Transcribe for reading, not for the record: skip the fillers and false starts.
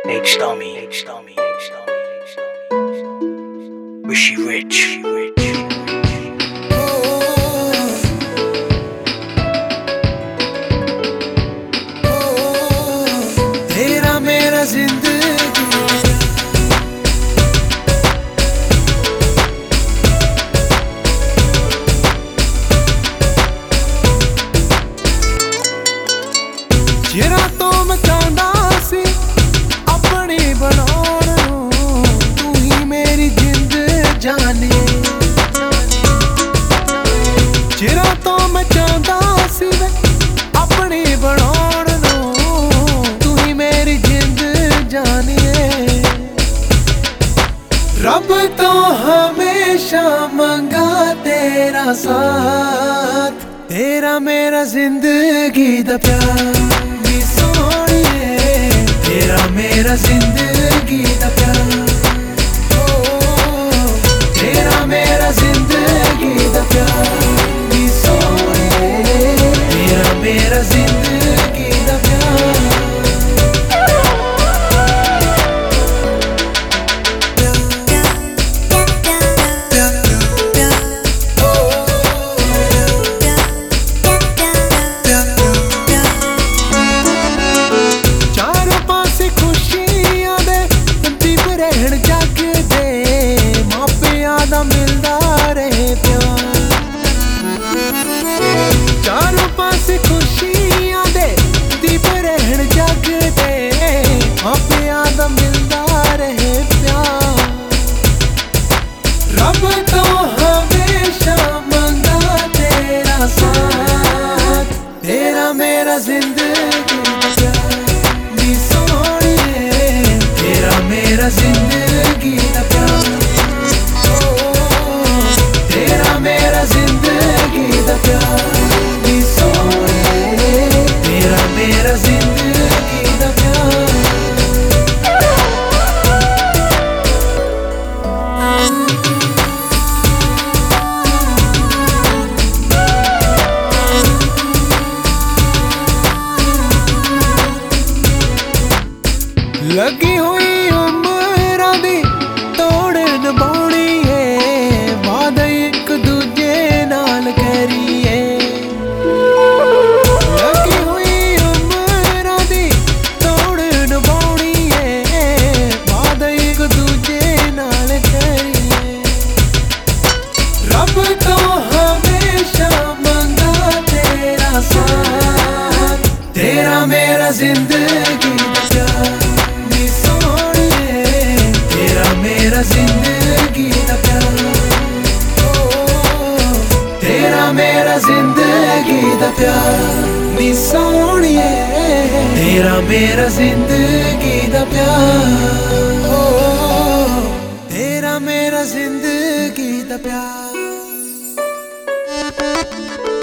H-Dummy, Wishy Rich. तेरा मेरा जिंदगी चिरा तो मैं चाहता सी अपनी बनाउण नूं, तू ही मेरी जिंद जाने। चिरा तो मैं चाहता सी अपनी बनाउण नूं, तू ही मेरी जिंद जानिए। रब तो हमेशा मंगा तेरा साथ, तेरा मेरा जिंदगी दा प्यार नी सोहणिए, तेरा मेरा जिंदगी दा प्यार। तेरा मेरा जिंदगी दा प्यार नी सोहणिए, तेरा मेरा जिंदगी दा प्यार। चारों पासे खुशियां दे दीप रहन जग दे, मापियां दा मिलदा रहे प्यार। रब तो हमेशा मंगा तेरा साथ, तेरा मेरा जिंदगी दा प्यार नी सोहणिए, तेरा मेरा जिंदगी दा प्यार। तेरा मेरा जिंदगी दा प्यार नी सोहणिए, तेरा मेरा जिंदगी दा प्यार। लगी हुई उम्रां दी तोड़ निभाउणी है, वादा एक दूजे नाल करिए। लगी हुई उम्रां दी तोड़ निभाउणी है, वादा एक दूजे नाल करिए। रब तो हमेशा मंगा तेरा साथ, तेरा मेरा जिंदगी दा प्यार नी सोहणिए, तेरा मेरा जिंदगी दा प्यार। तेरा मेरा जिंदगी दा प्यार नी सोहणिए, तेरा मेरा जिंदगी दा प्यार। तेरा मेरा जिंदगी दा प्यार।